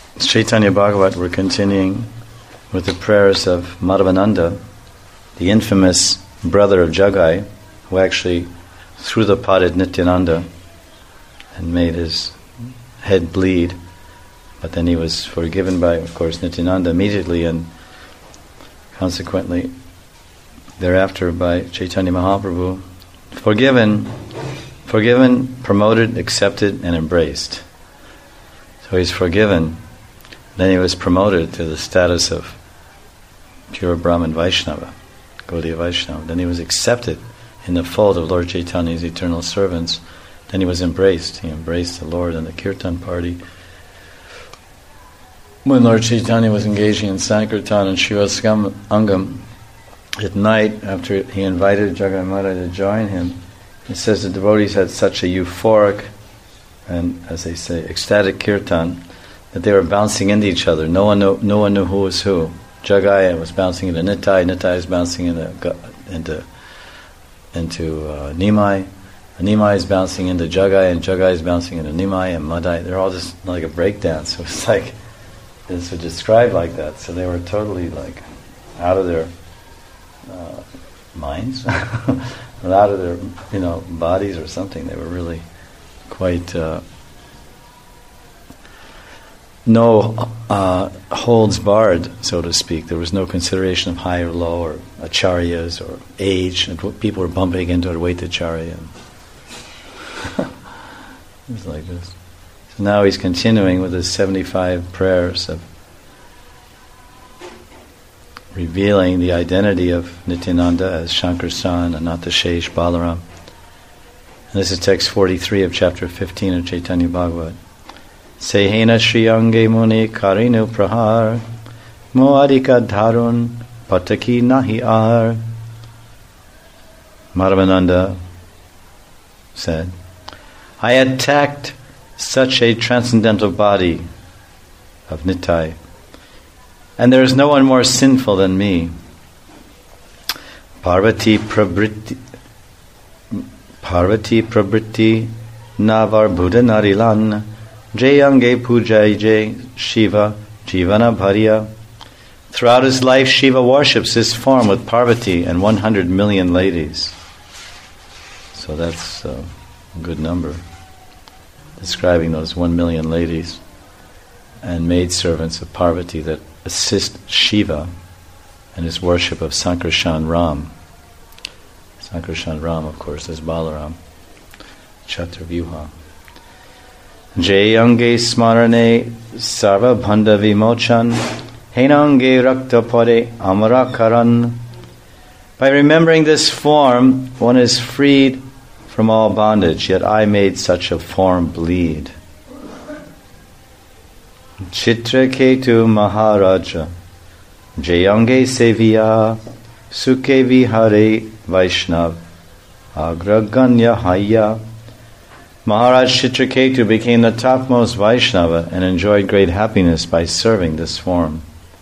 Chaitanya Bhagavat, we're continuing with the prayers of Madhavananda, the infamous brother of Jagai, who actually threw the pot at Nityananda and made his head bleed. But then he was forgiven by, of course, Nityananda immediately, and consequently thereafter by Chaitanya Mahaprabhu. Forgiven, promoted, accepted, and embraced. So he's forgiven. Then he was promoted to the status of pure Brahman Vaishnava, Gaudiya Vaishnava. Then he was accepted in the fold of Lord Chaitanya's eternal servants. Then he was embraced. He embraced the Lord in the Kirtan party. When Lord Chaitanya was engaging in Sankirtan and Shivasangam Angam, at night, after he invited Jagai Mata to join him, it says the devotees had such a euphoric and, as they say, ecstatic kirtan that they were bouncing into each other. No one knew who was who. Jagai was bouncing into Nitai. Nitai was bouncing into Nimai. Nimai is bouncing into Jagai, and Jagai is bouncing into Nimai and Madai. They're all just like a breakdance. So it's like this was described like that. So they were totally like out of their minds, or out of their bodies or something. They were really quite no holds barred, so to speak. There was no consideration of high or low, or acharyas, or age, and people were bumping into Advaitacharya. It was like this. So now he's continuing with his 75 prayers of revealing the identity of Nityananda as Shankar-san, Anantashesh, Balaram. And this is text 43 of chapter 15 of Chaitanya Bhagavat. Sehena Shriyange Muni Karinu Prahar Moadika Dharun Pataki Nahi Ar. Madhavananda said, I attacked such a transcendental body of Nitai, and there is no one more sinful than me. Parvati Prabriti Navar Buddha Narilan Jayange Pujai Jay Shiva Jivana Bharya. Throughout his life, Shiva worships his form with Parvati and 100 million ladies. So that's a good number, describing those 1 million ladies and maidservants of Parvati that assist Shiva in his worship of Sankarshan Ram. Sankarshan Ram, of course, is Balaram, Chaturvyuha. Jayange Smarane Sarva Bhanda Vimochan Henange Rakta Pade Amarakaran. By remembering this form, one is freed from all bondage, yet I made such a form bleed. Chitraketu Maharaja Jayange Seviya Sukhe Vihare Vaishnav Agraganya Haya. Maharaj Chitraketu became the topmost Vaishnava and enjoyed great happiness by serving this form.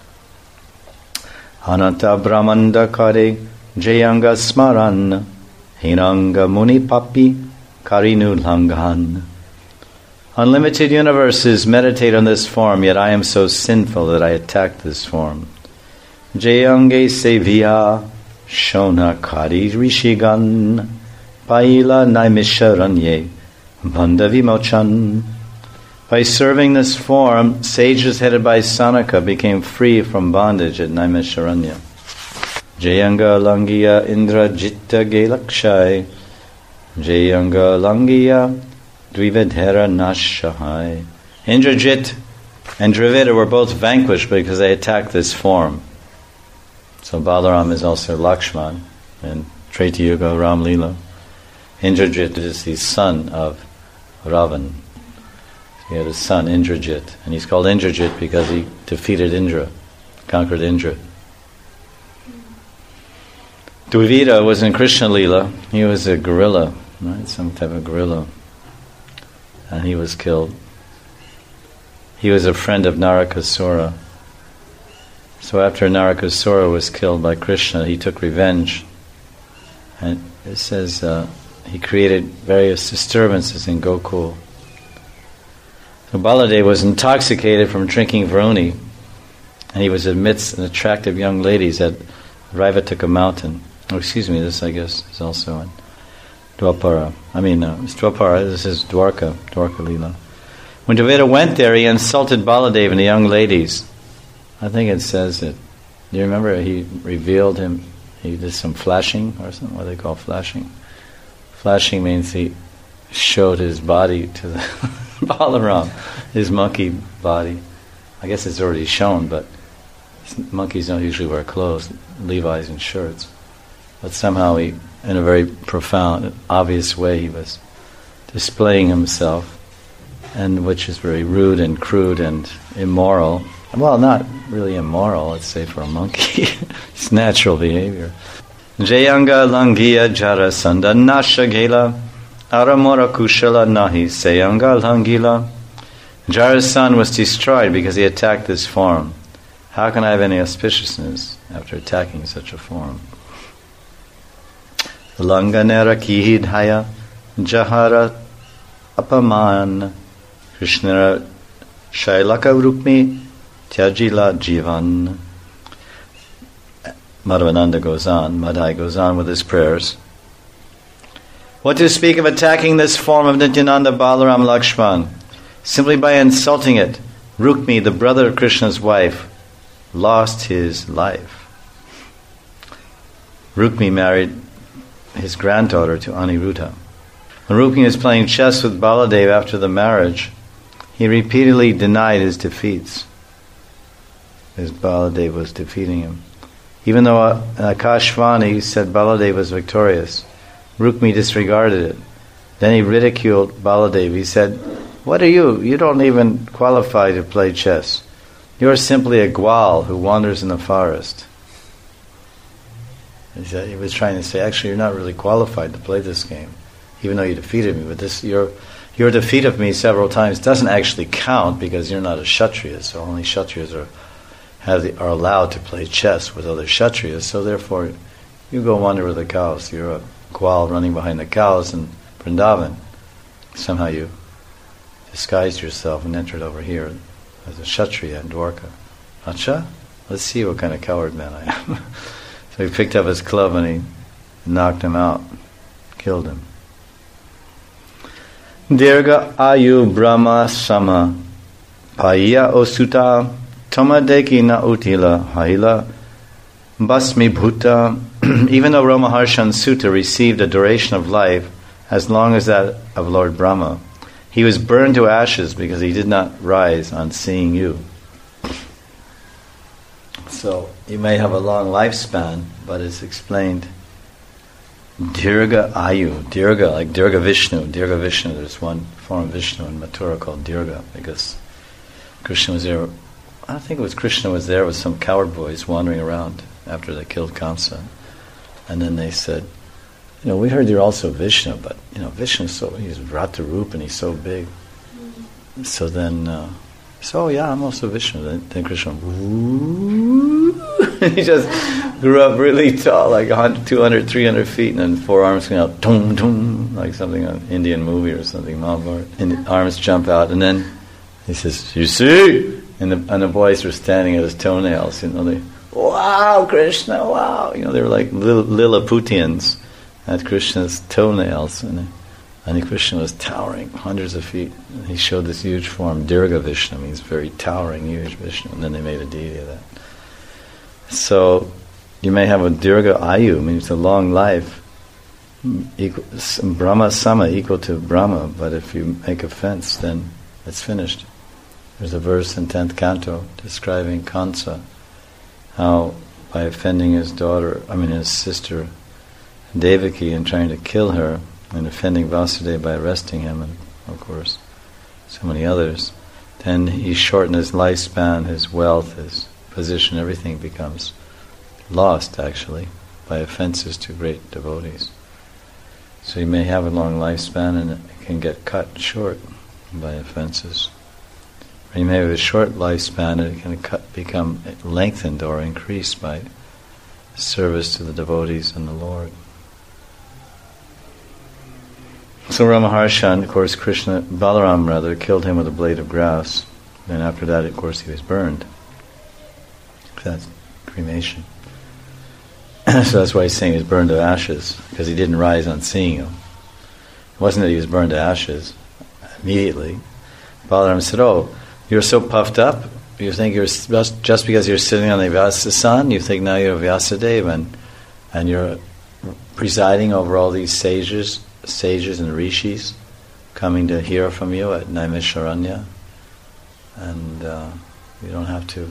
Ananta Brahmanda Kare Jayanga Smaran Hinanga Muni Papi Karinu Langan. Unlimited universes meditate on this form, yet I am so sinful that I attack this form. Jayange Seviya Shona Kari Rishigan Paila Naimisharanye Bhandavi Mochan. By serving this form, sages headed by Sanaka became free from bondage at Naimisharanya. Jayanga Langiya Indra Jitta Gelakshai Jayanga Langiya Dvivedhera Nashahai. Indrajit and Dviveda were both vanquished because they attacked this form. So Balaram is also Lakshman in Treta Yuga Ram Leela. Indrajit is the son of Ravan. He had a son, Indrajit, and he's called Indrajit because he defeated Indra, conquered Indra. Dviveda was in Krishna Leela. He was a gorilla, right? Some type of gorilla. And he was killed. He was a friend of Narakasura. So after Narakasura was killed by Krishna, he took revenge. And it says he created various disturbances in Gokul. So Baladeva was intoxicated from drinking Varuni, and he was amidst an attractive young ladies at Raivataka mountain. Oh, excuse me, this I guess is also in Dwapara. It's Dwapara, this is Dwarka Leela. When Deveda went there, he insulted Baladeva and the young ladies. I think it says that, do you remember he revealed him, he did some flashing or something, what do they call flashing? Flashing means he showed his body to the Balaram, his monkey body. I guess it's already shown, but monkeys don't usually wear clothes, Levi's and shirts. But somehow he, in a very profound, obvious way, he was displaying himself, and which is very rude and crude and immoral. Well, not really immoral, let's say, for a monkey. It's natural behavior. Jayanga langiya jarasanda nashagela aramora kushala nahi sayanga langila. Jarasan was destroyed because he attacked this form. How can I have any auspiciousness after attacking such a form? Langanera kihidhaya jahara apaman Krishna shailaka rukmi tyajila jivan. Madhavananda goes on, Madhai goes on with his prayers. What to speak of attacking this form of Nityananda Balaram Lakshman? Simply by insulting it, Rukmi, the brother of Krishna's wife, lost his life. Rukmi married his granddaughter to Aniruddha. When Rukmi was playing chess with Baladeva after the marriage, he repeatedly denied his defeats, as Baladeva was defeating him. Even though Akashvani said Baladeva was victorious, Rukmi disregarded it. Then he ridiculed Baladeva. He said, "What are you? You don't even qualify to play chess. You're simply a gwal who wanders in the forest." He was trying to say, actually, you're not really qualified to play this game, even though you defeated me. But your defeat of me several times doesn't actually count because you're not a Kshatriya, so only Kshatriyas are allowed to play chess with other Kshatriyas, so therefore you go wander with the cows. You're a gwal running behind the cows in Vrindavan. Somehow you disguised yourself and entered over here as a Kshatriya in Dwarka. Acha? Let's see what kind of coward man I am. So he picked up his club and he knocked him out, killed him. Dirga ayu brahma sama paya osuta Tomadeki na utila haila basmi bhuta. Even though Ramaharshan Sutta received a duration of life as long as that of Lord Brahma, he was burned to ashes because he did not rise on seeing you. So you may have a long lifespan, but it's explained Dirga Ayu, Dirga, like Dirga Vishnu. Dirga Vishnu, there's one form of Vishnu in Mathura called Dirga, because Krishna was there. I think it was Krishna was there with some coward boys wandering around after they killed Kamsa. And then they said, we heard you're also Vishnu, but, Vishnu's he's Ratarup and he's so big. So then, yeah, I'm also Vishnu. Then Krishna, he just grew up really tall, like 100, 200, 300 feet, and then four arms come out, tung, tung, like something on an Indian movie or something, Mahabharata. And the arms jump out, and then he says, "You see?" And the boys were standing at his toenails, they, "Wow, Krishna, wow!" They were like Lilliputians at Krishna's toenails, and Krishna was towering hundreds of feet. And he showed this huge form, Dirga Vishnu, means very towering, huge Vishnu, and then they made a deity of that. So you may have a Dirga Ayu, means a long life, Brahma Sama, equal to Brahma, but if you make offense, then it's finished. There's a verse in 10th canto describing Kansa, how by offending his sister Devaki and trying to kill her, and offending Vasudeva by arresting him, and of course so many others, then he shortened his lifespan, his wealth, his position, everything becomes lost actually by offenses to great devotees. So you may have a long lifespan and it can get cut short by offenses. Or you may have a short lifespan and it can become lengthened or increased by service to the devotees and the Lord. So Ramaharshan, of course, Balaram rather, killed him with a blade of grass. Then after that, of course, he was burned. That's cremation. So that's why he's saying he was burned to ashes, because he didn't rise on seeing him. It wasn't that he was burned to ashes immediately. Balaram said, "Oh, you're so puffed up. You think you're just because you're sitting on the Vyasasan, you think now you're Vyasadeva, and you're presiding over all these sages and rishis coming to hear from you at Naimisharanya, and you don't have to.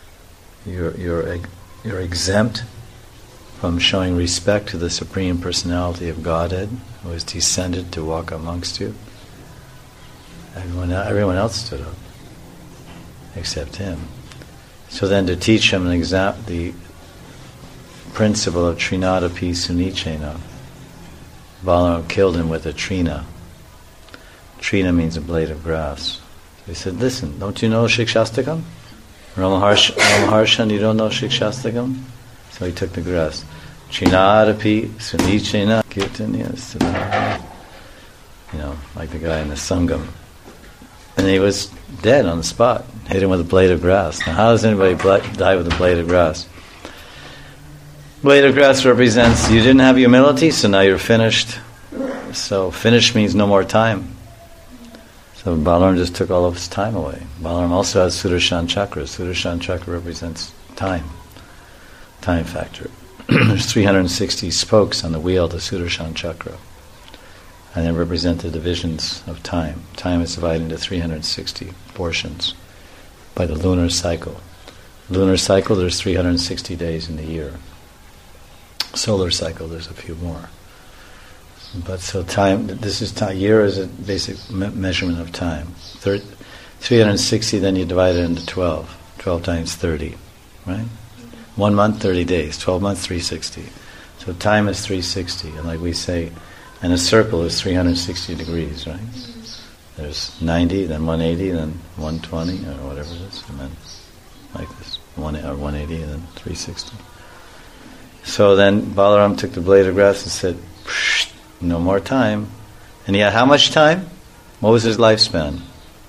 You're exempt from showing respect to the Supreme Personality of Godhead, who has descended to walk amongst you." Everyone else stood up, except him. So then to teach him the principle of Trinadapi Sunichena, Balaram killed him with a trina. Trina means a blade of grass. So he said, "Listen, don't you know Shikshastakam? Ramaharshan, you don't know Shikshastakam?" So he took the grass. Trinadapi Sunichena Kirtanya, like the guy in the Sangam. And he was dead on the spot. Hit him with a blade of grass. Now, how does anybody die with a blade of grass? Blade of grass represents you didn't have humility, so now you're finished. So finished means no more time. So Balaram just took all of his time away. Balaram also has Sudarshan Chakra. Sudarshan Chakra represents time factor. There's 360 spokes on the wheel of the Sudarshan Chakra. And they represent the divisions of time. Time is divided into 360 portions by the lunar cycle. Lunar cycle, there's 360 days in the year. Solar cycle, there's a few more. But so time, this is time. Year is a basic measurement of time. 360, then you divide it into 12. 12 times 30, right? 1 month, 30 days. 12 months, 360. So time is 360, and like we say, and a circle is 360 degrees, right? There's 90, then 180, then 120, or whatever it is, and then like this, 180, and then 360. So then Balaram took the blade of grass and said, "No more time." And he had how much time? What was his lifespan?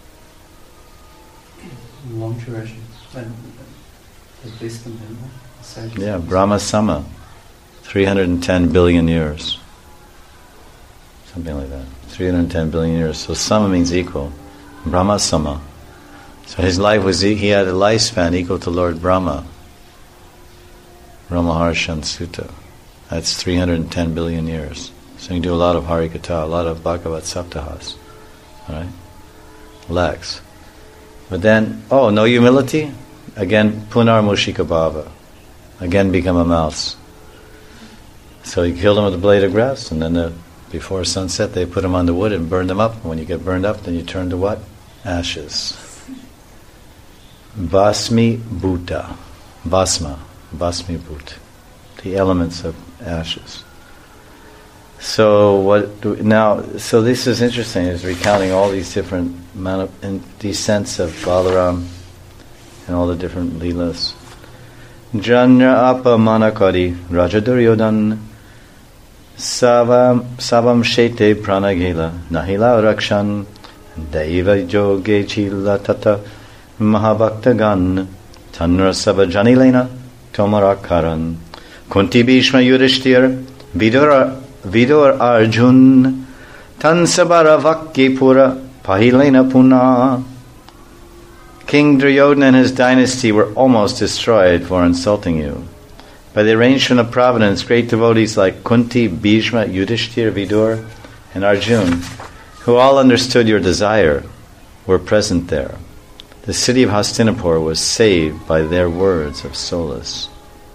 Long duration. Yeah, Brahma Sama. 310 billion years. Something like that. 310 billion years. So Sama means equal. Brahma Sama. So his life was, he had a lifespan equal to Lord Brahma. Ramaharshan Sutta. That's 310 billion years. So you can do a lot of Harikatha, a lot of Bhagavat Saptahas. Alright? Lex. But then, no humility? Again, Punar Mushika Bhava. Again become a mouse. So he killed him with a blade of grass, and then before sunset they put him on the wood and burned him up. And when you get burned up, then you turn to what? Ashes. Basmi Bhuta. Basma. Basmi Bhut. The elements of ashes. So so this is interesting, is recounting all these different descents of Balaram and all the different leelas. Janya apa manakari Rajaduryodan Savam Shete Pranagila Nahila Rakshan Daiva Joge Chila Tata Mahabhaktagan Tanra Sabhajanilena Tomarakaran Kunti Bhishma Yudhishthir Vidur Arjun Tansabara Vakyapura Pahilena Puna. King Duryodhana and his dynasty were almost destroyed for insulting you. By the arrangement of providence, great devotees like Kunti, Bhishma, Yudhishthir, Vidur, and Arjun, who all understood your desire, were present there. The city of Hastinapur was saved by their words of solace.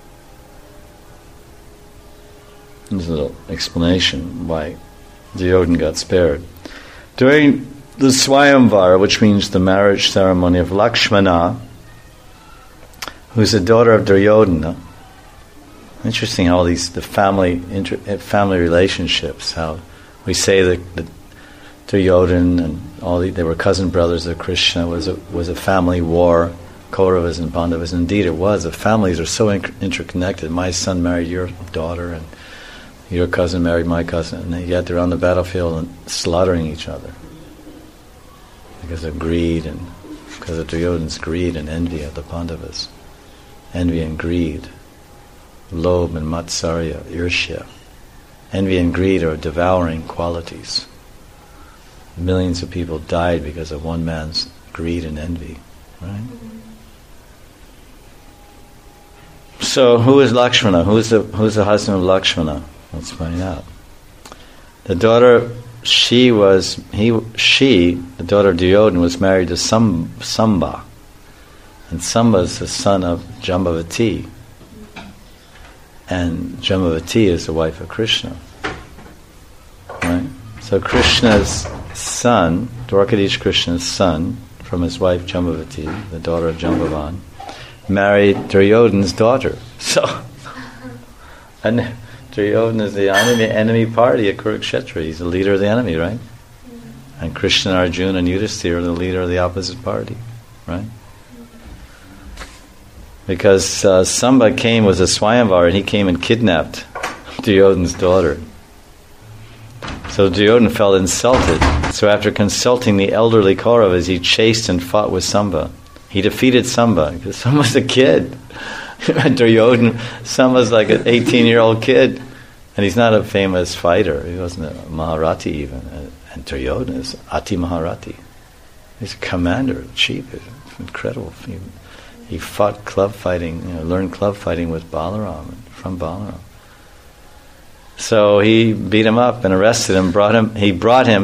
There's a little explanation why Duryodhana got spared. During the Swayamvara, which means the marriage ceremony of Lakshmana, who's the daughter of Duryodhana. Interesting how all these the family relationships. How we say that Duryodhana and they were cousin brothers of Krishna was a family war. Kauravas and Pandavas. Indeed, it was. The families are so interconnected. My son married your daughter, and your cousin married my cousin, and yet they're on the battlefield and slaughtering each other because of greed and because of Duryodhana's greed and envy of the Pandavas. Envy and greed, lobh and matsarya, irshya. Envy and greed are devouring qualities. Millions of people died because of one man's greed and envy, right? So, who is Lakshmana? Who's the husband of Lakshmana? Let's find out. The daughter, the daughter of Duryodhana was married to Samba, and Samba is the son of Jambavati, and Jambavati is the wife of Krishna, right? So Krishna's son, Dwarkadish Krishna's son, from his wife Jambavati, the daughter of Jambavan, married Duryodhana's daughter. So, and Duryodhana is the enemy party at Kurukshetra. He's the leader of the enemy, right? And Krishna, Arjuna, and Yudhisthira are the leader of the opposite party, right? Because Samba came was a Swayamvar, and he came and kidnapped Duryodhana's daughter. So Duryodhana felt insulted. So after consulting the elderly Kauravas, he chased and fought with Samba. He defeated Samba, because Samba's a kid. Duryodhana, Samba's like an 18-year-old kid, and he's not a famous fighter. He wasn't a Maharati even. And Duryodhana is Ati Maharati. He's a commander, chief. It's incredible. He fought club fighting, learned club fighting with Balaram, from Balaram. So he beat him up and arrested him, brought him to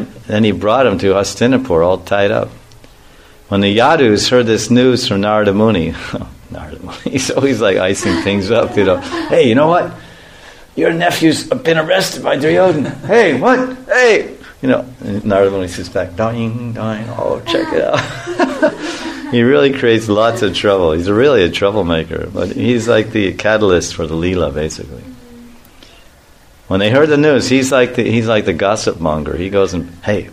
Hastinapur, all tied up. When the Yadus heard this news from Narada Muni, he's always like icing things up, Hey, you know what? Your nephew's been arrested by Duryodhana. Hey, what? Hey! And Narada Muni sits back, dying, oh, check it out. He really creates lots of trouble. He's really a troublemaker, but he's like the catalyst for the Leela, basically. When they heard the news, he's like the gossip monger. He goes and, hey,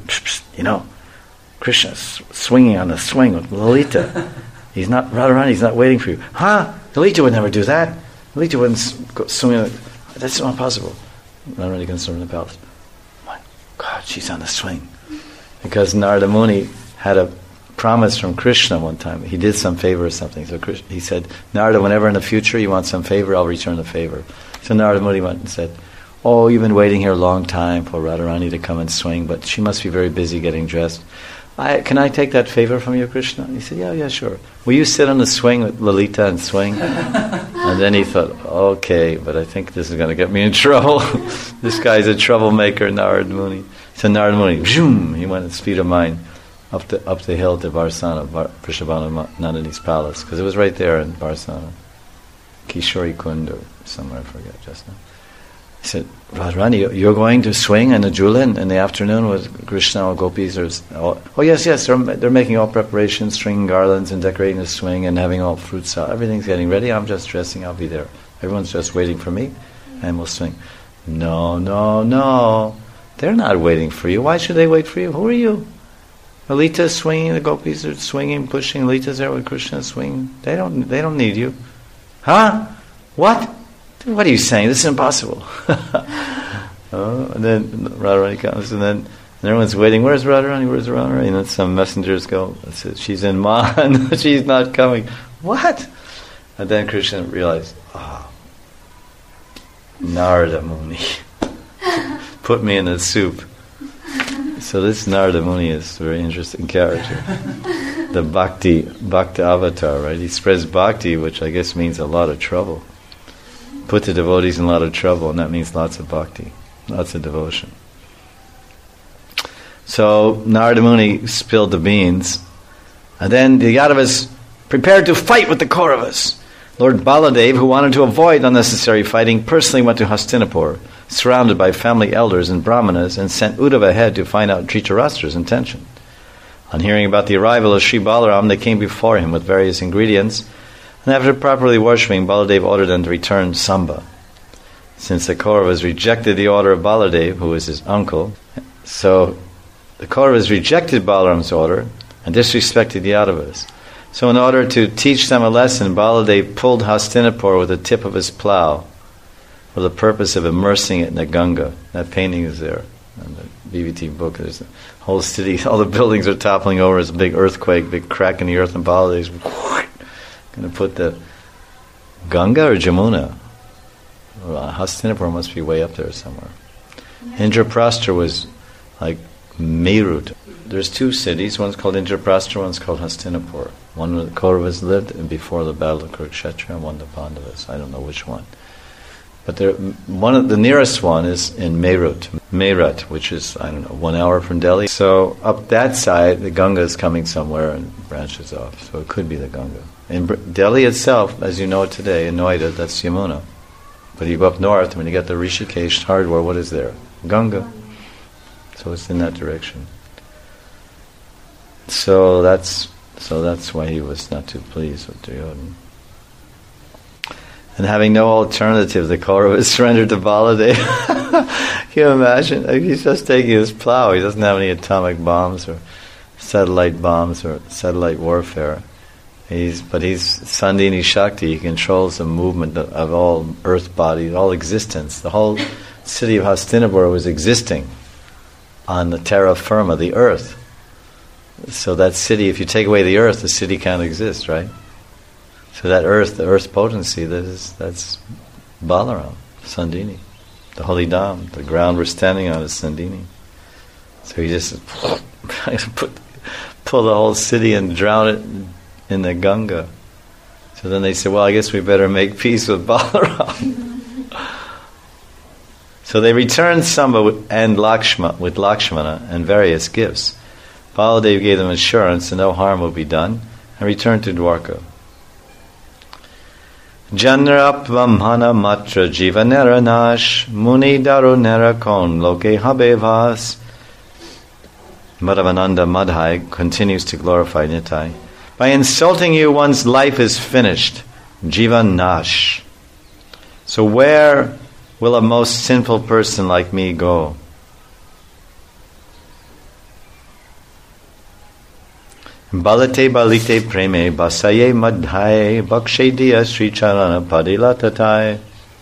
Krishna's swinging on the swing with Lalita. He's not Radharani. He's not waiting for you. Huh? Lalita would never do that. Lalita wouldn't swing. That's not possible. Radharani comes from the palace. My God, she's on the swing. Because Narada Muni had a promise from Krishna one time. He did some favor or something. So he said, Narada, whenever in the future you want some favor, I'll return the favor. So Narada Muni went and said, oh, you've been waiting here a long time for Radharani to come and swing, but she must be very busy getting dressed. Can I take that favor from you, Krishna? He said, yeah, sure. Will you sit on the swing with Lalita and swing? And then he thought, okay, but I think this is going to get me in trouble. This guy's a troublemaker, Narada Muni. So Narada Muni, zoom, he went at speed of mind up the hill to Varsana, Vrishabhanu Nandini's palace, because it was right there in Varsana. Kishori Kund or somewhere, I forget just now. He said, Radharani, you're going to swing in the Jula in the afternoon with Krishna or gopis? Oh yes, they're making all preparations, stringing garlands and decorating the swing and having all fruits out. Everything's getting ready. I'm just dressing. I'll be there. Everyone's just waiting for me, and we'll swing. No. They're not waiting for you. Why should they wait for you? Who are you? Lalita's swinging, the gopis are swinging, pushing. Lalita's there with Krishna swinging. They don't need you. Huh? What? What are you saying? This is impossible. And then Radharani comes, and everyone's waiting. Where's Radharani? And then some messengers go, she's in Mahan. She's not coming. What? And then Krishna realized, Narada Muni put me in the soup. So this Narada Muni is a very interesting character. The Bhakti avatar, right? He spreads Bhakti, which I guess means a lot of trouble. Put the devotees in a lot of trouble, and that means lots of bhakti, lots of devotion. So Narada Muni spilled the beans, and then the Yadavas prepared to fight with the Kauravas. Lord Baladev, who wanted to avoid unnecessary fighting, personally went to Hastinapur, surrounded by family elders and brahmanas, and sent Uddhava ahead to find out Dhritarashtra's intention. On hearing about the arrival of Sri Balaram, they came before him with various ingredients, and after properly worshipping, Baladev ordered them to return Samba. Since the Kauravas rejected the order of Baladev, who was his uncle, so the Kauravas rejected Balaram's order and disrespected the Yadavas. So in order to teach them a lesson, Baladev pulled Hastinapur with the tip of his plough, for the purpose of immersing it in the Ganga. That painting is there in the BBT book. There's the whole city, all the buildings are toppling over. It's a big earthquake, big crack in the earth, and Baladeva's going to put the Ganga or Jamuna? Hastinapur must be way up there somewhere. Indraprastha was like Meerut. There's two cities. One's called Indraprastha, one's called Hastinapur. One where the Kauravas lived, and before the Battle of Kurukshetra, and one the Pandavas. I don't know which one. But the nearest one is in Meerut, which is, 1 hour from Delhi. So up that side, the Ganga is coming somewhere and branches off. So it could be the Ganga. In Delhi itself, as you know it today, in Noida, that's Yamuna. But you go up north, when you get the Rishikesh, Hardwar, what is there? Ganga. So it's in that direction. So that's why he was not too pleased with Duryodhana. And having no alternative, the Kauravas surrendered to Baladeva. Can you imagine? He's just taking his plow. He doesn't have any atomic bombs or satellite warfare. He's Sandhini Shakti. He controls the movement of all earth bodies, all existence. The whole city of Hastinapur was existing on the terra firma, the earth. So that city, if you take away the earth, the city can't exist, right? So that earth, the earth's potency, that's Balaram, Sandhini. The holy Dham, the ground we're standing on is Sandhini. So he just pull the whole city and drown it in the Ganga. So then they said, well, I guess we better make peace with Balaram. So they returned Samba with Lakshmana and various gifts. Baladev gave them assurance that no harm will be done, and returned to Dwarka. Janra Brahmana Matra Jivanera Nash Muni Darunera Kon Loke Habevas. Madhavananda Madhai continues to glorify Nitai. By insulting you, one's life is finished. Jivan Nash. So where will a most sinful person like me go? Balate balite preme basaye madhaye bakshe diya Sri Charana padilatatai.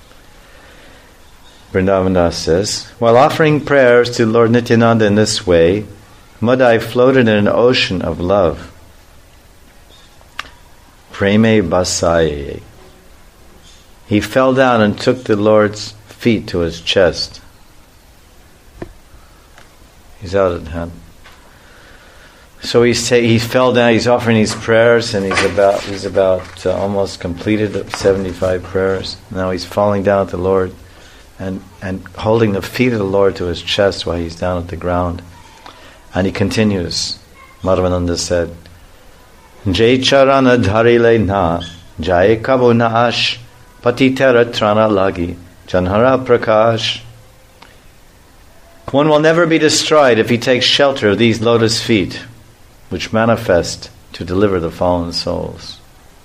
Vrindavan says, while offering prayers to Lord Nityananda in this way, Madhai floated in an ocean of love. Preme basaye. He fell down and took the Lord's feet to his chest. He's out at hand. So he fell down. He's offering these prayers, and he's about almost completed 75 prayers. Now he's falling down at the Lord, and holding the feet of the Lord to his chest while he's down at the ground. And he continues. Madhavananda said, Jai charana dharile na, jai kabo naash, patitera trana lagi, janhara prakash. One will never be destroyed if he takes shelter of these lotus feet, which manifest to deliver the fallen souls.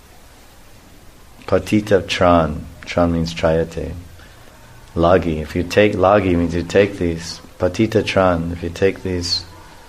Patita Tran. Tran means Trayate. Lagi. If you take Lagi, means you take these. Patita Tran. If you take these.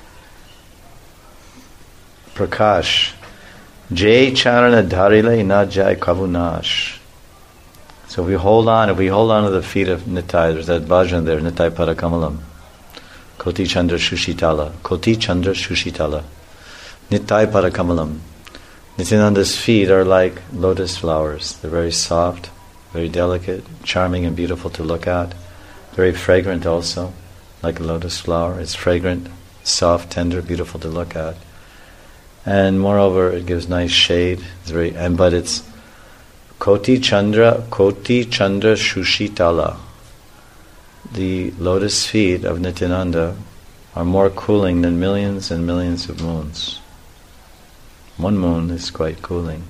Prakash. Jai Charana Dharile Na Jai Kavunash. So if we hold on to the feet of Nitai, there's that bhajan there, Nitai Parakamalam. Koti Chandra Shushitala. Koti Chandra Shushitala. Nitai Parakamalam. Nityananda's feet are like lotus flowers. They're very soft, very delicate, charming and beautiful to look at. Very fragrant also, like a lotus flower. It's fragrant, soft, tender, beautiful to look at. And moreover, it gives nice shade. But it's Koti Chandra Shushitala. The lotus feet of Nityananda are more cooling than millions and millions of moons. One moon is quite cooling.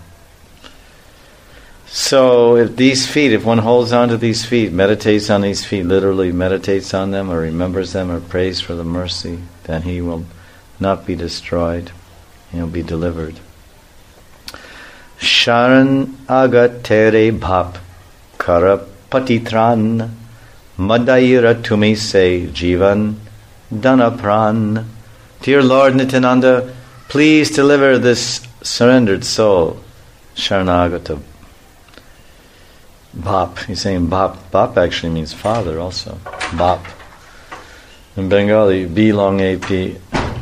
So if one holds on to these feet, meditates on these feet, literally meditates on them or remembers them or prays for the mercy, then he will not be destroyed. He'll be delivered. Sharan agat tere bhap kara patitran madayira tumi se jivan dhanapran. Dear Lord Nityananda, please deliver this surrendered soul, Sharanagata. Bap. He's saying Bap. Bap actually means father also. Bap. In Bengali, B long AP.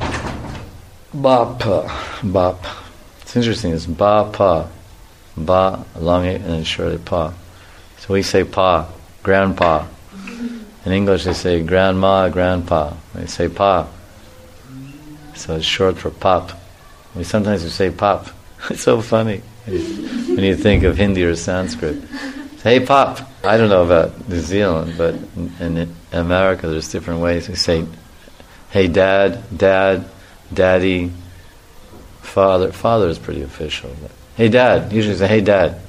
Bapa. Bap. It's interesting. It's Ba-pa. Ba long A and then surely Pa. So we say Pa, grandpa. In English they say grandma, grandpa. They say Pa. So it's short for pop. Sometimes we say pop. It's so funny when you think of Hindi or Sanskrit. Hey pop. I don't know about New Zealand, but in America there's different ways. We say hey dad, dad, daddy, father. Father is pretty official. But, hey dad. Usually say hey dad.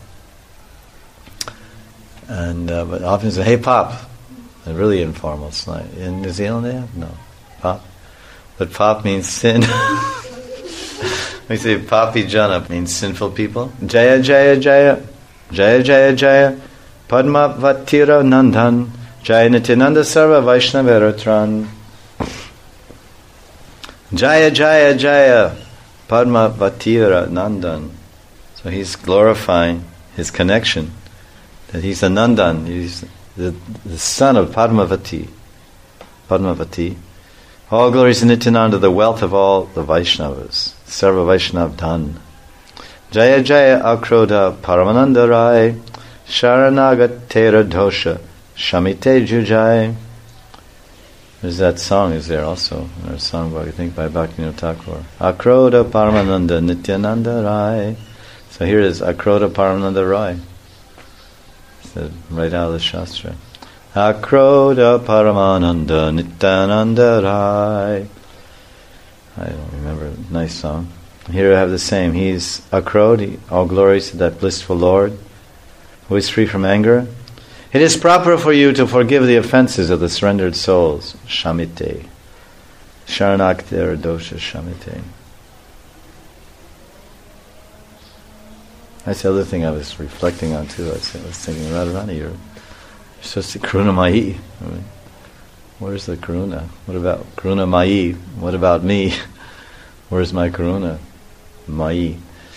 And but often say hey pop. They're really informal. It's not, in New Zealand they have? No. Pop. But pop means sin. We say papi jana means sinful people. Jaya jaya jaya. Jaya jaya jaya. Padma vatira nandan. Jaya nityananda sarva vaishnaveratran. Jaya jaya jaya. Padma vatira nandan. So he's glorifying his connection. That he's a Nandan. He's the son of Padmavati. Padmavati. All glories to Nityananda, the wealth of all the Vaishnavas. Sarva Vaishnav Dhan. Jaya Jaya Akrodha Paramananda Rai. Sharanagat Tera Dosha. Shamite Jujai. There's that song is there also. There's a song, I think, by Bhaktivinoda Thakur. Akrodha Paramananda Nityananda Rai. So here is Akrodha Paramananda Rai. Right out of the Shastra. Akrodha Paramananda Nityananda Rai. I don't remember. Nice song. Here I have the same. He's Akrodha, all glories to that blissful Lord who is free from anger. It is proper for you to forgive the offenses of the surrendered souls. Shamite. Sharanakter dosha shamite. That's the other thing I was reflecting on too. I was thinking, Radharani, you're supposed to karuna mai. I mean, where's the karuna? What about karuna mai? What about me? Where's my karuna? Mai.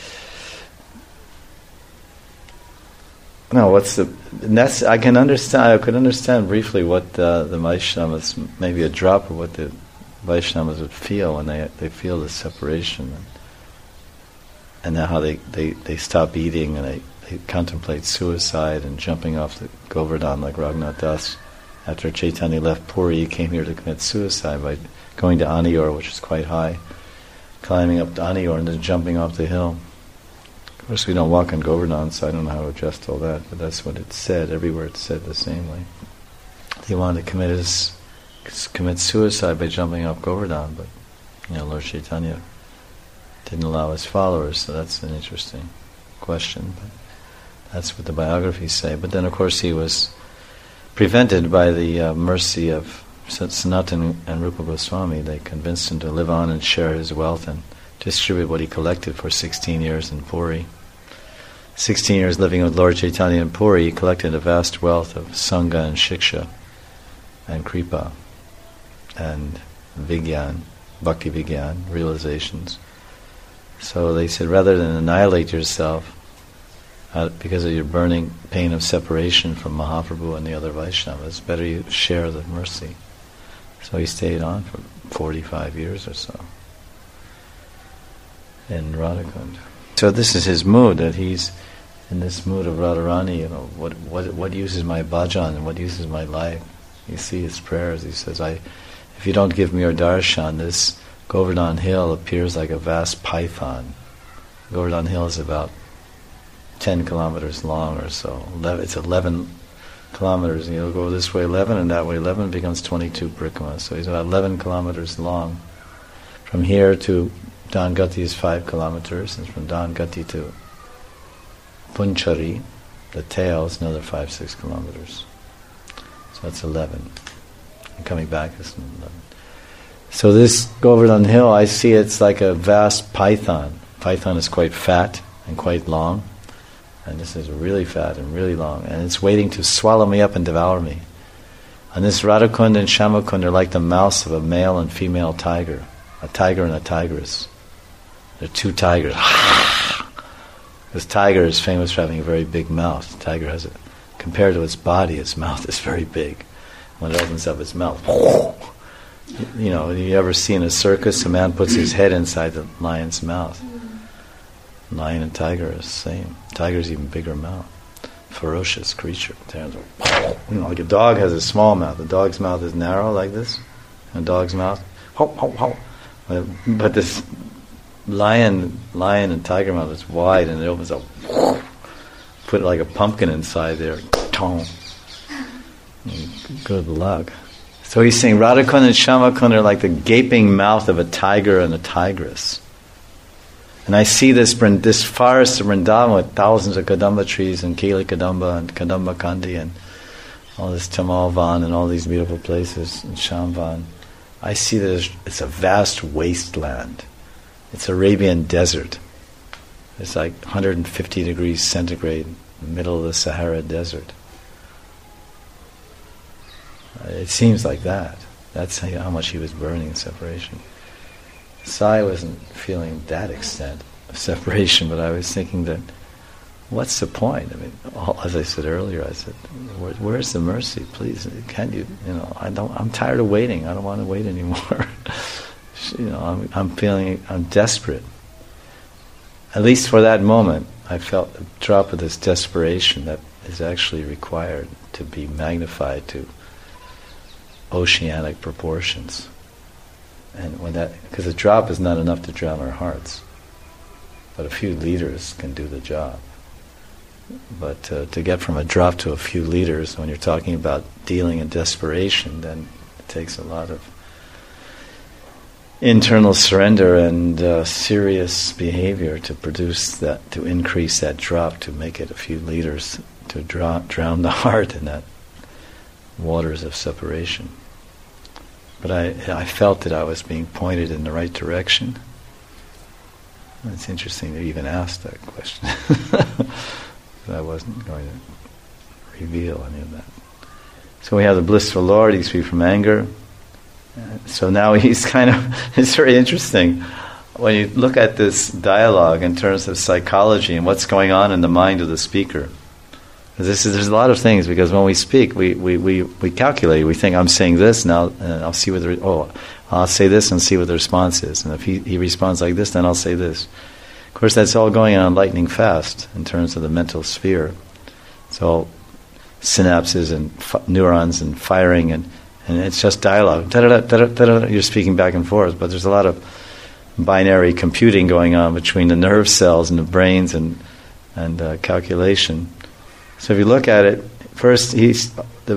No, what's the? I can understand. I could understand briefly what the Vaishnavas, maybe a drop of what the Vaishnavas would feel when they feel the separation. And how they stop eating and they contemplate suicide and jumping off the Govardhan like Raghunath Das. After Chaitanya left Puri, he came here to commit suicide by going to Anior, which is quite high, climbing up to Anior and then jumping off the hill. Of course, we don't walk on Govardhan, so I don't know how to adjust all that, but that's what it said. Everywhere it's said the same way. He wanted to commit suicide by jumping off Govardhan, but Lord Chaitanya didn't allow his followers, so that's an interesting question. But that's what the biographies say. But then, of course, he was prevented by the mercy of Sanatan and Rupa Goswami. They convinced him to live on and share his wealth and distribute what he collected for 16 years in Puri. 16 years living with Lord Chaitanya in Puri, he collected a vast wealth of Sangha and Shiksha and Kripa and Vigyan, Bhakti Vigyan, realizations. So they said, rather than annihilate yourself because of your burning pain of separation from Mahaprabhu and the other Vaishnavas, better you share the mercy. So he stayed on for 45 years or so in Radhakund. So this is his mood, that he's in this mood of Radharani. What use is my bhajan and what use is my life? You see his prayers. He says, if you don't give me your darshan, this Govardhan Hill appears like a vast python. Govardhan Hill is about 10 kilometers long or so. It's 11 kilometers. You'll go this way 11 and that way 11, becomes 22 parikramas. So he's about 11 kilometers long. From here to Dangati is 5 kilometers, and from Dangati to Punchari, the tail, is another 5-6 kilometers. So that's 11. And coming back is 11. So this Govardhan Hill, I see it's like a vast python. Python is quite fat and quite long, and this is really fat and really long, and it's waiting to swallow me up and devour me. And this Radhakund and Shyamakund are like the mouths of a male and female tiger, a tiger and a tigress. They're two tigers. This tiger is famous for having a very big mouth. The tiger has a compared to its body, its mouth is very big. When it opens up its mouth, you know, you ever see in a circus, a man puts his head inside the lion's mouth. Lion and tiger are the same. Tiger's even bigger mouth. Ferocious creature. You know, like a dog has a small mouth. The dog's mouth is narrow like this. A dog's mouth, ho, ho, ho. But this lion and tiger mouth is wide, and it opens up. Put like a pumpkin inside there. Tong. Good luck. So he's saying Radhakund and Shyamakund are like the gaping mouth of a tiger and a tigress. And I see this forest of Vrindavan with thousands of Kadamba trees and Keli Kadamba and Kadamba Kandi and all this Tamalvan and all these beautiful places and Shamvan. I see that it's a vast wasteland. It's Arabian desert. It's like 150 degrees centigrade in the middle of the Sahara Desert. It seems like that. That's how much he was burning in separation. Sai wasn't feeling that extent of separation, but I was thinking that, what's the point? I mean, as I said earlier, I said, where's the mercy? Please, can't you? You know, I'm tired of waiting. I don't want to wait anymore. You know, I'm desperate. At least for that moment, I felt a drop of this desperation that is actually required to be magnified to oceanic proportions. And when because a drop is not enough to drown our hearts, but a few liters can do the job. But to get from a drop to a few liters, when you're talking about dealing in desperation, then it takes a lot of internal surrender and serious behavior to produce that, to increase that drop, to make it a few liters, to drown the heart in that waters of separation. But I felt that I was being pointed in the right direction. It's interesting to even ask that question. I wasn't going to reveal any of that. So we have the blissful Lord, he's free from anger. So now he's it's very interesting. When you look at this dialogue in terms of psychology and what's going on in the mind of the speaker, there's a lot of things, because when we speak, we calculate. We think, I'm saying this now, and I'll see what I'll say this and see what the response is. And if he responds like this, then I'll say this. Of course, that's all going on lightning fast in terms of the mental sphere. So synapses and neurons and firing, and it's just dialogue. You're speaking back and forth, but there's a lot of binary computing going on between the nerve cells and the brains and calculation. So if you look at it, first the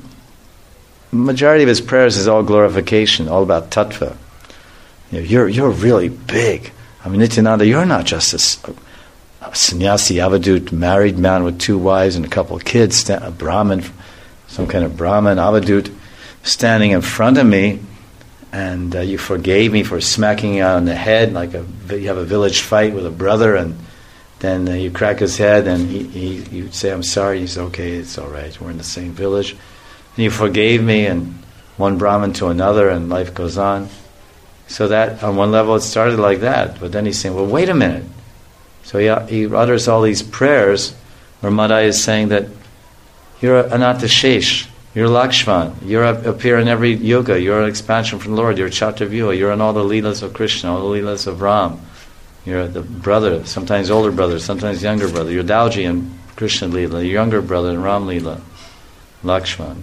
majority of his prayers is all glorification, all about tattva. You know, you're really big. I mean, Nityananda, you're not just a sannyasi, avadut, married man with 2 wives and a couple of kids, a Brahmin, some kind of Brahmin, avadut, standing in front of me, and you forgave me for smacking you on the head, like you have a village fight with a brother, and then you crack his head, and you say, I'm sorry. He says, okay, it's all right. We're in the same village. And you forgave me, and one Brahmin to another, and life goes on. So that, on one level, it started like that. But then he's saying, well, wait a minute. So he utters all these prayers where Madai is saying that you're Ananta Shesh, you're Lakshman, you appear in every yuga, you're an expansion from the Lord, you're Chaturvyuha, you're in all the Leelas of Krishna, all the Leelas of Ram. You're the brother, sometimes older brother, sometimes younger brother. You're Dauji in Krishna Leela, your younger brother in Ram Leela, Lakshman.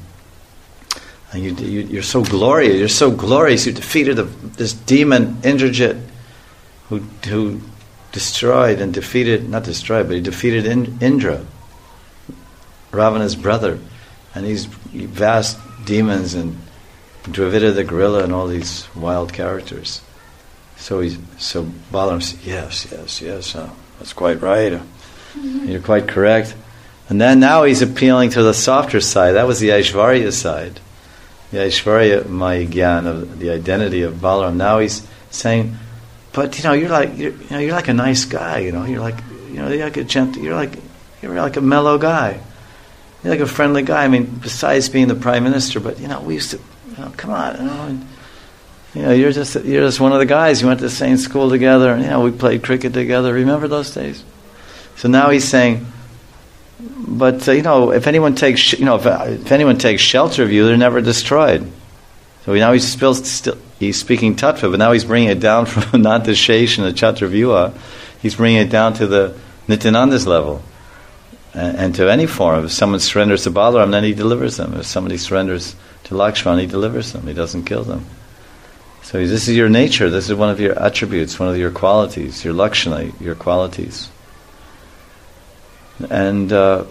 And you're so glorious. You're so glorious. You defeated this demon Indrajit, who destroyed and defeated, not destroyed, but he defeated Indra, Ravana's brother, and these vast demons and Dravida the gorilla and all these wild characters. So Balaram says, yes, that's quite right. You're quite correct. And then now he's appealing to the softer side. That was the Aishvarya side. The Aishvarya Mayagyan of the identity of Balaram. Now he's saying, but you're like a nice guy. You're like a gentle. You're like a mellow guy. You're like a friendly guy. I mean, besides being the prime minister, but we used to. Come on. You're just one of the guys. You went to the same school together, and we played cricket together. Remember those days? So now he's saying, But if anyone takes if anyone takes shelter of you, they're never destroyed. So now he's speaking tattva, but now he's bringing it down from not the Shesh and the Chaturvyuha. He's bringing it down to the Nityananda's level, and to any form. If someone surrenders to Balaram, then he delivers them. If somebody surrenders to Lakshman, he delivers them. He doesn't kill them. So this is your nature. This is one of your attributes, one of your qualities, your lakshana, your qualities. And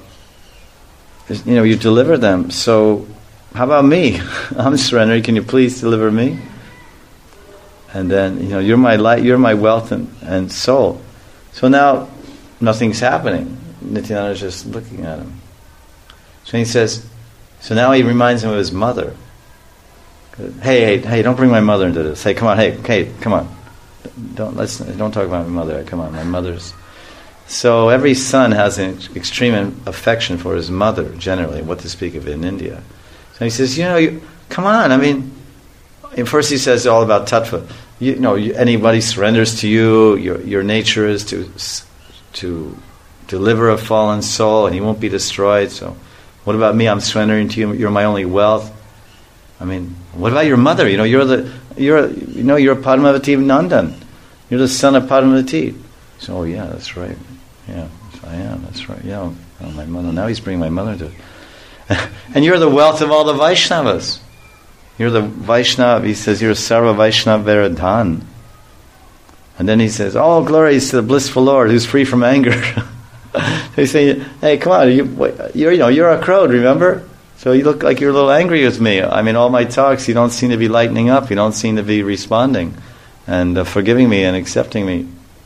you deliver them. So how about me? I'm surrendering. Can you please deliver me? And then you're my light, you're my wealth and soul. So now nothing's happening. Nityananda is just looking at him. So he says. So now he reminds him of his mother. Hey! Don't bring my mother into this. Hey, come on! Hey, come on! Don't talk about my mother. Come on, my mother's. So every son has an extreme affection for his mother. Generally, what to speak of in India. So he says, come on. I mean, first he says all about tattva. Anybody surrenders to you, your nature is to deliver a fallen soul, and he won't be destroyed. So, what about me? I'm surrendering to you. You're my only wealth. I mean, what about your mother? You're Padmavati Nandan. You're the son of Padmavati. So, oh yeah, that's right. Yeah, I am. That's right. Yeah, my mother. Now he's bringing my mother to. And you're the wealth of all the Vaishnavas. You're the Vaishnava. He says you're Sarva Vaishnava Veradhan. And then he says, "All glories to the blissful Lord, who's free from anger." So he's saying, "Hey, come on, you're a crowd, remember? So you look like you're a little angry with me. I mean, all my talks, you don't seem to be lightening up. You don't seem to be responding and forgiving me and accepting me.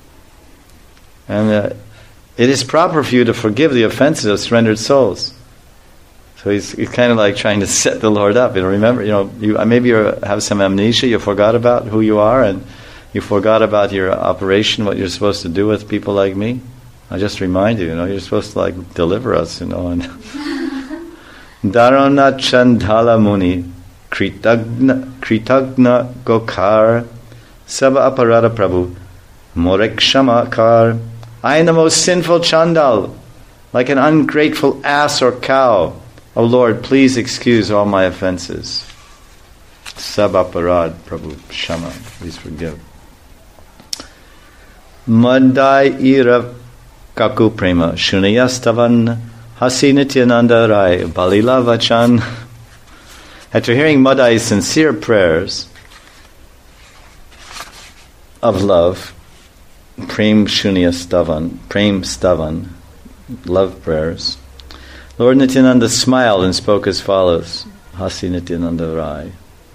And it is proper for you to forgive the offenses of surrendered souls." So he's kind of like trying to set the Lord up. Remember, maybe you have some amnesia. You forgot about who you are, and you forgot about your operation, what you're supposed to do with people like me. I just remind you, you're supposed to deliver us, And Dharana Chandala Muni Kritagna Gokar Saba Aparada Prabhu Morek Shamakar. I am the most sinful Chandal, like an ungrateful ass or cow. O Lord, please excuse all my offenses. Sabaparad Prabhu Shama, please forgive. Madai Ira Kaku Prema Shunayastavan Hasi Nityananda Rai Balila Vachan. After hearing Madai's sincere prayers of love, Prem Stavan, love prayers, Lord Nityananda smiled and spoke as follows. Hasi Nityananda Rai.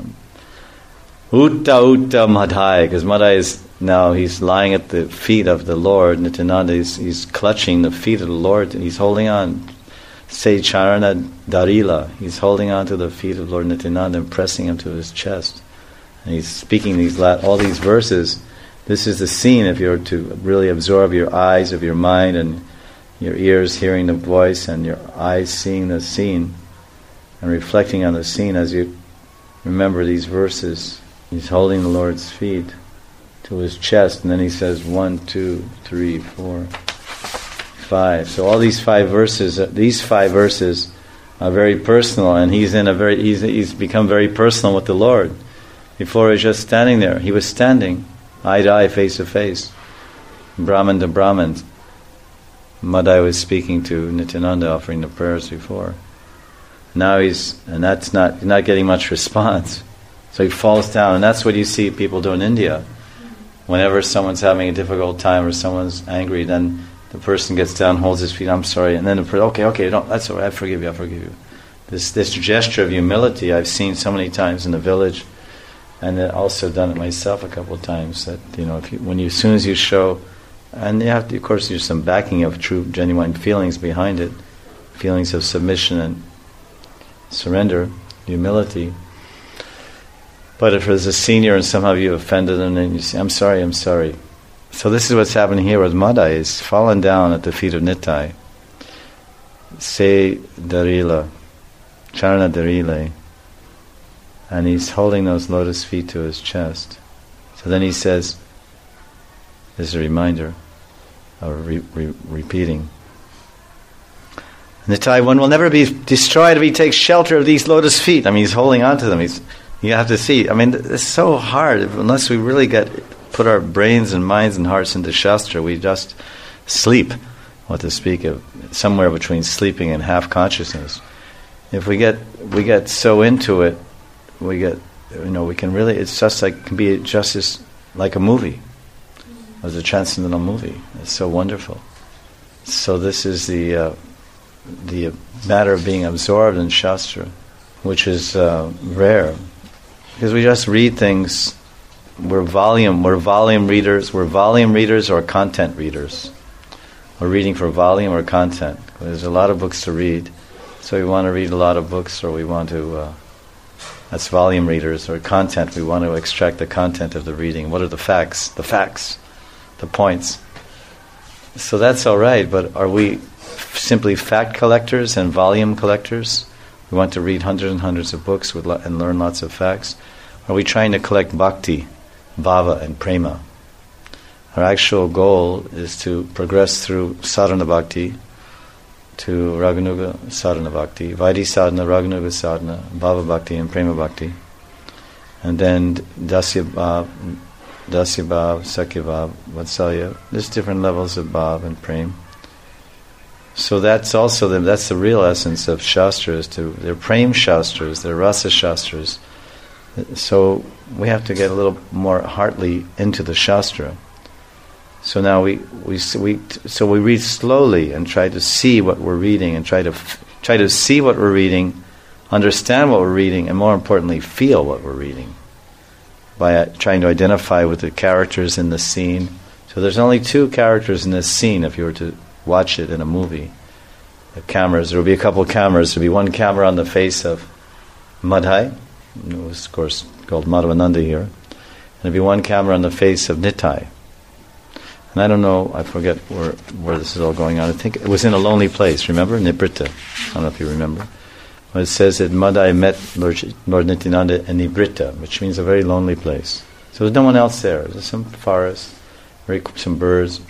Utta Madhai, because Madhai is now, he's lying at the feet of the Lord. Nityananda, he's clutching the feet of the Lord, and he's holding on. Say Charana Darila, he's holding on to the feet of Lord Nityananda and pressing him to his chest. And he's speaking all these verses. This is the scene, if you're to really absorb your eyes of your mind and your ears hearing the voice and your eyes seeing the scene and reflecting on the scene as you remember these verses. He's holding the Lord's feet to his chest, and then he says 1, 2, 3, 4, 5. So all these five verses are very personal, and he's become very personal with the Lord. Before he was just standing there. He was standing eye to eye, face to face, Brahman to Brahman. Madai was speaking to Nityananda, offering the prayers before. Now that's not getting much response. So he falls down, and that's what you see people do in India. Whenever someone's having a difficult time or someone's angry, then the person gets down, holds his feet, "I'm sorry," and then the person, okay, no, that's all right, I forgive you. This gesture of humility I've seen so many times in the village, and also done it myself a couple of times. That as soon as you show. And you have to, of course, there's some backing of true, genuine feelings behind it, feelings of submission and surrender, humility. But if there's a senior and somehow you offended them, then you say, I'm sorry. So this is what's happening here with Madai. He's fallen down at the feet of Nitai. Se Darila, Charana Darile. And he's holding those lotus feet to his chest. So then he says, this is a reminder of repeating. Nitai, one will never be destroyed if he takes shelter of these lotus feet. I mean, he's holding on to them. You have to see. I mean, it's so hard. Unless we really put our brains and minds and hearts into Shastra, we just sleep, what to speak of, somewhere between sleeping and half consciousness. If we get so into it, we can really, it's just like, can be just as like a movie. As a transcendental movie. It's so wonderful. So this is the matter of being absorbed in Shastra, which is rare. Because we just read things, we're volume readers or content readers. We're reading for volume or content. There's a lot of books to read, so we want to read a lot of books, or we want to, that's volume readers, or content, we want to extract the content of the reading. What are the facts? The points. So that's all right, but are we simply fact collectors and volume collectors? We want to read hundreds and hundreds of books and learn lots of facts. Are we trying to collect bhakti, bhava, and prema? Our actual goal is to progress through sadhana bhakti to raganuga sadhana bhakti, vaidhi sadhana, raganuga sadhana, bhava bhakti, and prema bhakti. And then dasya bhav, Sakhya bhav, Vatsalya. There's different levels of bhav and prem. So that's also that's the real essence of shastras. They're prem shastras, they're rasa shastras. So we have to get a little more heartily into the shastra. So now we read slowly and try to see what we're reading, and try to see what we're reading, understand what we're reading, and more importantly, feel what we're reading, by trying to identify with the characters in the scene. So there's only two characters in this scene if you were to watch it in a movie. The cameras, there will be a couple of cameras. There will be one camera on the face of Madhai, who was of course called Madhavananda here, and there will be one camera on the face of Nitai. And I don't know, I forget where this is all going on. I think it was in a lonely place, remember? Nibrita. I don't know if you remember. It says that Madhai met Lord Nityananda in Nibrita, which means a very lonely place. So there's no one else there. There's some forest, some birds.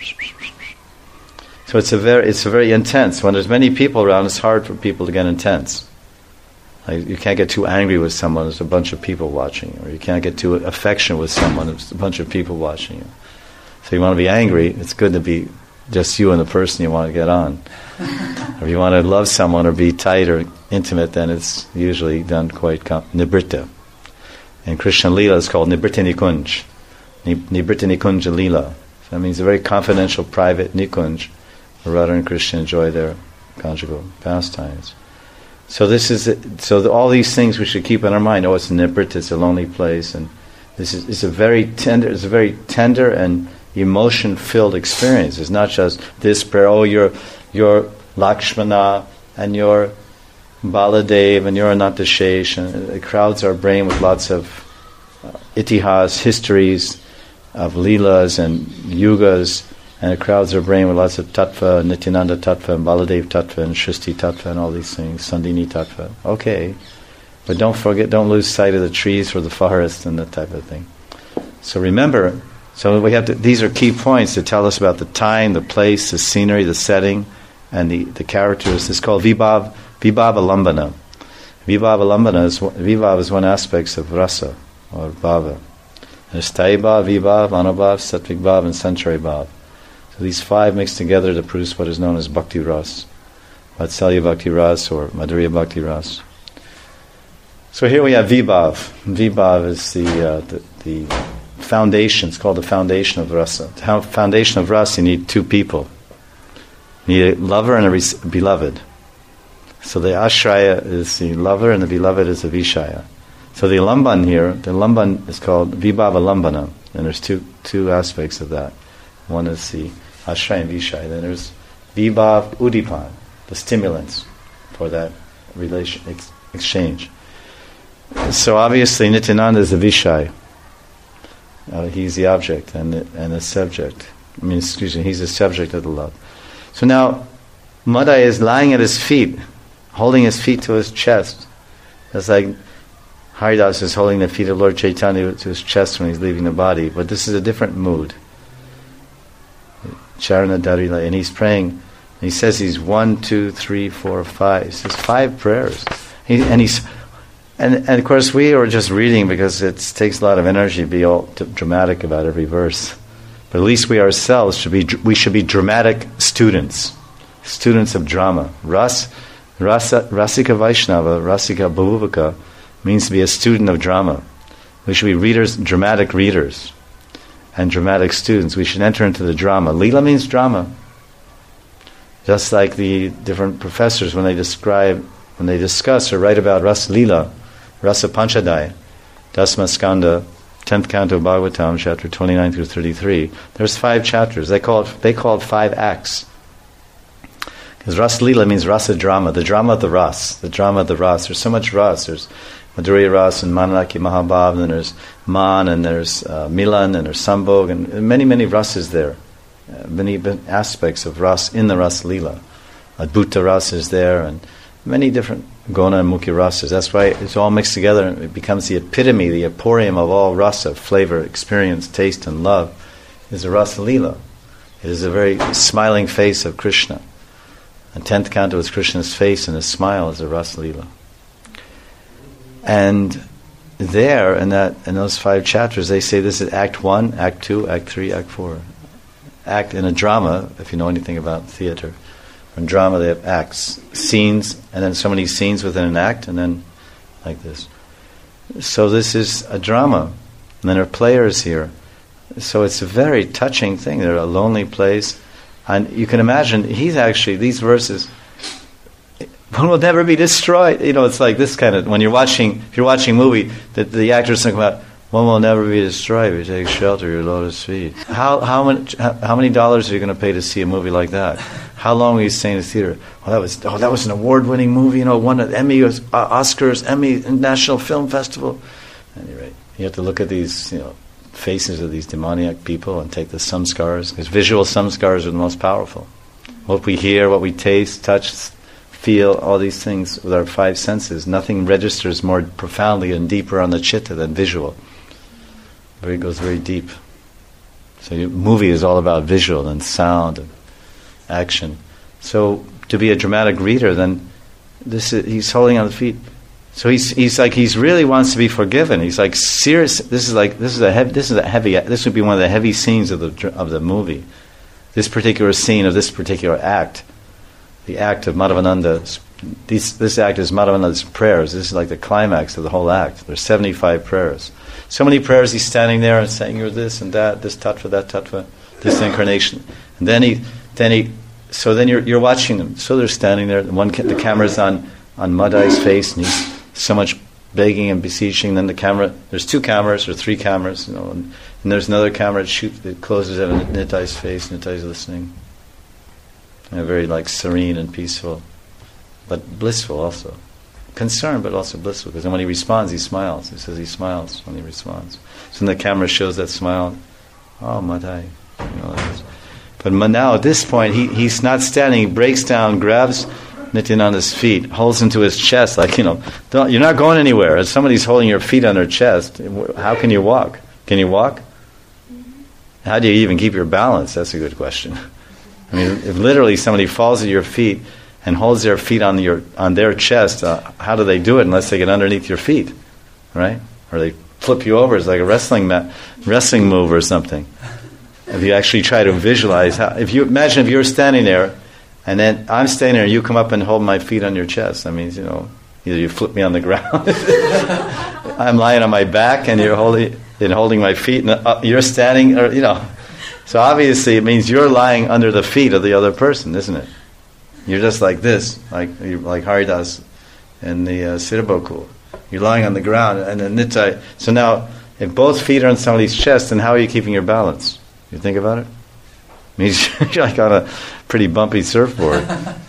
So it's a very intense. When there's many people around, it's hard for people to get intense. Like you can't get too angry with someone. There's a bunch of people watching you, or you can't get too affectionate with someone. There's a bunch of people watching you. So you want to be angry. It's good to be just you and the person you want to get on. If you want to love someone or be tight or intimate, then it's usually done quite nibrita. And Krishna Leela is called Nibrita Nikunj. Nibrita Nikunja Leela. So that means a very confidential, private Nikunj where Radha and Krishna enjoy their conjugal pastimes. So all these things we should keep in our mind. Oh, it's Nibrita, it's a lonely place, and it's a very tender and emotion-filled experience. It's not just this prayer, oh, you're Lakshmana and you're Baladev and you're Anantashesh, and the crowds are brained with lots of itihas, histories of leelas and yugas, and the crowds are brained with lots of tattva, Nityananda tattva, and Baladev tattva, and Shristi tattva, and all these things, Sandini tattva. Okay, but don't lose sight of the trees or the forest and that type of thing. So remember, these are key points to tell us about the time, the place, the scenery, the setting, and the characters. It's called Vibhav Alambana. Vibhav is one aspect of rasa, or bhava. There's Sthayi Bhav, Vibhav, Anubhav, Sattvic Bhav, and Sanchari Bhav. So these five mixed together to produce what is known as Bhakti Ras, Vatsalya Bhakti Ras, or Madhurya Bhakti Ras. So here we have Vibhav. Vibhav is the foundation. It's called the foundation of rasa. The foundation of rasa, you need two people. You need a lover and a beloved. So the ashraya is the lover and the beloved is the vishaya. So the lamban here, the lamban is called vibhava lambana, and there's two aspects of that. One is the ashraya and vishaya. Then there's vibhav udipan, the stimulants for that relation exchange. So obviously Nityananda is the vishaya. He's the object and the subject. He's the subject of the love. So now Madhai is lying at his feet, holding his feet to his chest. It's like Haridas is holding the feet of Lord Chaitanya to his chest when he's leaving the body. But this is a different mood. Charana Darila, and he's praying he says he's 1, 2, 3, 4, 5. He says 5 prayers. And of course we are just reading because it takes a lot of energy to be all dramatic about every verse. But at least we ourselves should be dramatic students of drama. Rasika Vaishnava, Rasika Bhavuvaka means to be a student of drama. We should be dramatic readers, and dramatic students. We should enter into the drama. Leela means drama. Just like the different professors when they discuss or write about Rasa Leela, Rasa Panchadaya, Dasma Skanda, 10th canto of Bhagavatam, chapter 29 through 33. There's 5 chapters. They call it 5 acts. Because Rasa Leela means rasa drama, the drama of the ras, the drama of the ras. There's so much ras. There's Madhurya Ras and Mananaki Mahabhav, and then there's Man, and there's Milan, and there's Sambhog, and many, many rasas there. Many aspects of ras in the Rasa Leela. Adbhuta Ras is there, and many different Gona and Mukhi rasas. That's why it's all mixed together, and it becomes the epitome, the emporium of all rasa, flavor, experience, taste, and love, is the Rasa Leela. It is a very smiling face of Krishna. And 10th canto is Krishna's face, and his smile is a Rasa Leela. And there, in those 5 chapters, they say this is Act 1, Act 2, Act 3, Act 4. Act in a drama, if you know anything about theater. In drama, they have acts, scenes, and then so many scenes within an act, and then like this. So this is a drama. And then there are players here. So it's a very touching thing. They're a lonely place. And you can imagine, these verses, one will never be destroyed. It's like this kind of, if you're watching a movie, the actors think about, one will never be destroyed if you take shelter at your lotus feet. How many dollars are you going to pay to see a movie like that? How long were you staying in the theater? That was an award-winning movie, won an Emmy, Oscars, Emmy, National Film Festival. At any rate, you have to look at these, faces of these demoniac people and take the samskars, because visual samskars are the most powerful. What we hear, what we taste, touch, feel, all these things with our 5 senses, nothing registers more profoundly and deeper on the chitta than visual. It goes very deep. So your movie is all about visual and sound and action. So to be a dramatic reader, then he's holding on the feet. So he really wants to be forgiven. He's like serious. This would be one of the heavy scenes of the movie. This particular scene of this particular act, the act of Madhavananda. This act is Madhavananda's prayers. This is like the climax of the whole act. There's 75 prayers. So many prayers. He's standing there and saying, "You're this and that, this tattva, that tattva, this incarnation." And then you're watching them. So they're standing there. The camera's on Madai's face, and he's so much begging and beseeching. Then the camera. There's 2 cameras or 3 cameras, and there's another camera that closes at Nitai's face. Nitai's listening. And very serene and peaceful, but blissful also. Concerned, but also blissful, because then when he responds, he smiles. He says he smiles when he responds. So then the camera shows that smile. Oh, Madai. But now at this point, he's not standing. He breaks down, grabs Nityananda's feet, holds him to his chest, you're not going anywhere. If somebody's holding your feet on their chest, how can you walk? Can you walk? How do you even keep your balance? That's a good question. I mean, if literally somebody falls at your feet and holds their feet on their chest, how do they do it unless they get underneath your feet, right? Or they flip you over. It's like a wrestling move or something. If you actually try to visualize if you're standing there, and then I'm standing there, and you come up and hold my feet on your chest. That means, either you flip me on the ground. I'm lying on my back, and you're holding my feet, and you're standing, So obviously, it means you're lying under the feet of the other person, isn't it? You're just like this, like Haridas in the Sirabokul. You're lying on the ground, and then Nitai. So now, if both feet are on somebody's chest, then how are you keeping your balance? You think about it? It means you're like on a pretty bumpy surfboard.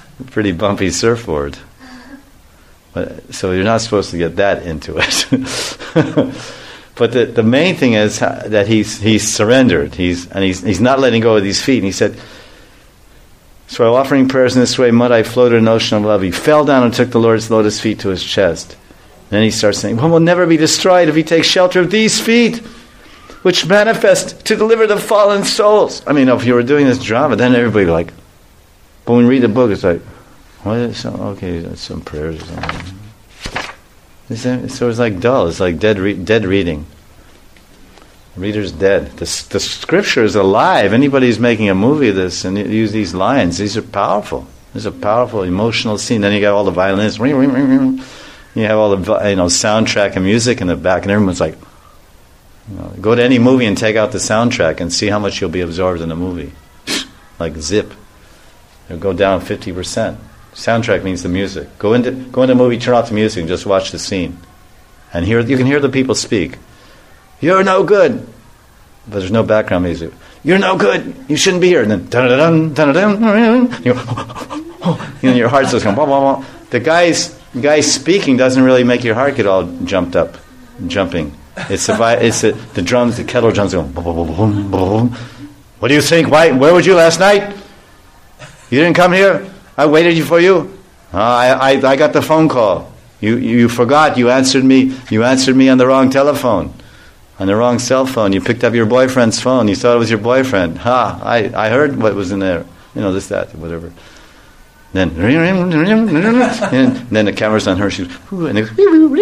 But, so you're not supposed to get that into it. But the main thing is that he's surrendered. He's not letting go of these feet. And he said, so while offering prayers in this way, Madai floated an ocean of love. He fell down and took the Lord's lotus feet to his chest. And then he starts saying, one will never be destroyed if he takes shelter of these feet, which manifest to deliver the fallen souls. I mean, if you were doing this drama, then everybody would But when we read the book, it's like, what is some? Okay, that's some prayers or something. So it's like dull. It's like dead reading. The reader's dead. The scripture is alive. Anybody who's making a movie of this and use these lines, these are powerful. There's a powerful emotional scene. Then you got all the violins. You have all the soundtrack and music in the back, and everyone's like, go to any movie and take out the soundtrack and see how much you'll be absorbed in the movie. Like zip. It'll go down 50%. Soundtrack means the music. Go into a movie, turn off the music, and just watch the scene, and you can hear the people speak. You're no good, but there's no background music. You're no good. You shouldn't be here. And then dun dun dun dun. Your heart's just going blah blah blah. The guy speaking doesn't really make your heart get all jumping. It's the drums, the kettle drums going boom boom boom boom. What do you think? Why? Where were you last night? You didn't come here. I waited for you. I got the phone call. You forgot. You answered me. You answered me on the wrong telephone. On the wrong cell phone. You picked up your boyfriend's phone. You thought it was your boyfriend. I heard what was in there. This, that, whatever. Then, and then the camera's on her. She goes, and it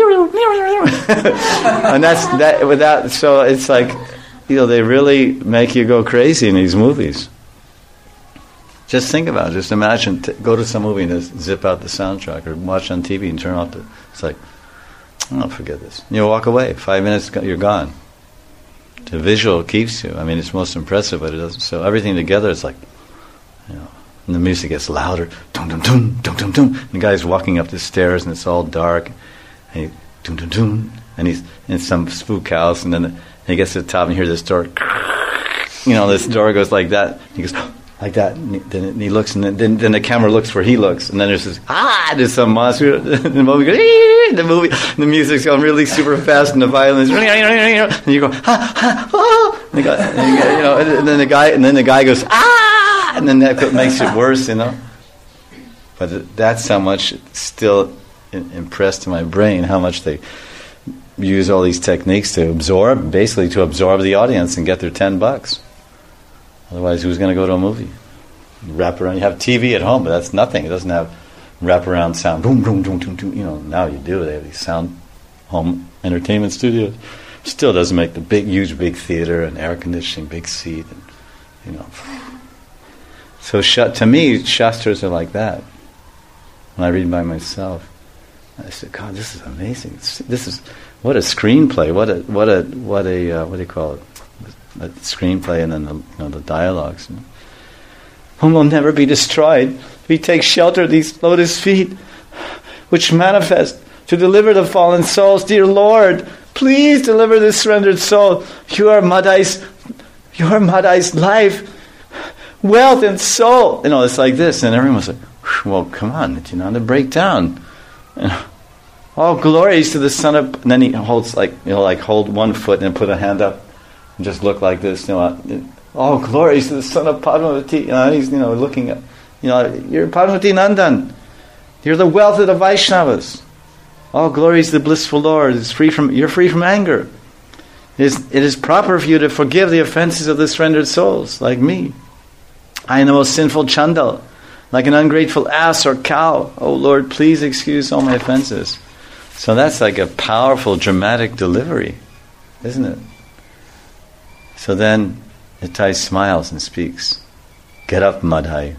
and that's that. Without, so it's like, they really make you go crazy in these movies. Just think about it. Just imagine. Go to some movie and just zip out the soundtrack, or watch on TV and turn off the. It's like, oh, forget this. You walk away. 5 minutes, you're gone. The visual keeps you. I mean, it's most impressive, but it doesn't. So everything together, it's like, and the music gets louder. Dum dum dum dum dum dum. And the guy's walking up the stairs, and it's all dark. And he dum dum dum, and he's in some spook house, and then he gets to the top, and you hear this door. This door goes like that. He goes like that, and then he looks, and then the camera looks where he looks, and then there's this there's some monster. The movie goes, the music's going really super fast, and the violins, and you go, and then the guy goes, and then that makes it worse, But that's how much it's still impressed in my brain, how much they use all these techniques to absorb the audience and get their $10. Otherwise, who's going to go to a movie? Wraparound. You have TV at home, but that's nothing. It doesn't have wraparound sound. Boom, boom, boom, boom, boom. Now you do. They have these sound home entertainment studios. Still doesn't make the huge theater and air conditioning, big seat, and So to me, Shastras are like that. When I read by myself, I said, God, this is amazing. This is what a screenplay. What do you call it? A screenplay, and then the dialogues. Whom will never be destroyed. We take shelter of these lotus feet, which manifest to deliver the fallen souls. Dear Lord, please deliver this surrendered soul. You are Madai's life, wealth, and soul. It's like this, and everyone's like, well, come on, it's to break down. All glories to the Son of. And then he holds hold one foot and put a hand up. Just look like this, all glories to the Son of Padmavati. He's looking at, you're Padmavati Nandan. You're the wealth of the Vaishnavas. All glories to the blissful Lord. You're free from anger. It is proper for you to forgive the offenses of the surrendered souls, like me. I am the most sinful chandal, like an ungrateful ass or cow. Oh Lord, please excuse all my offenses. So that's like a powerful, dramatic delivery, isn't it? So then Nitai smiles and speaks. Get up, Madhai.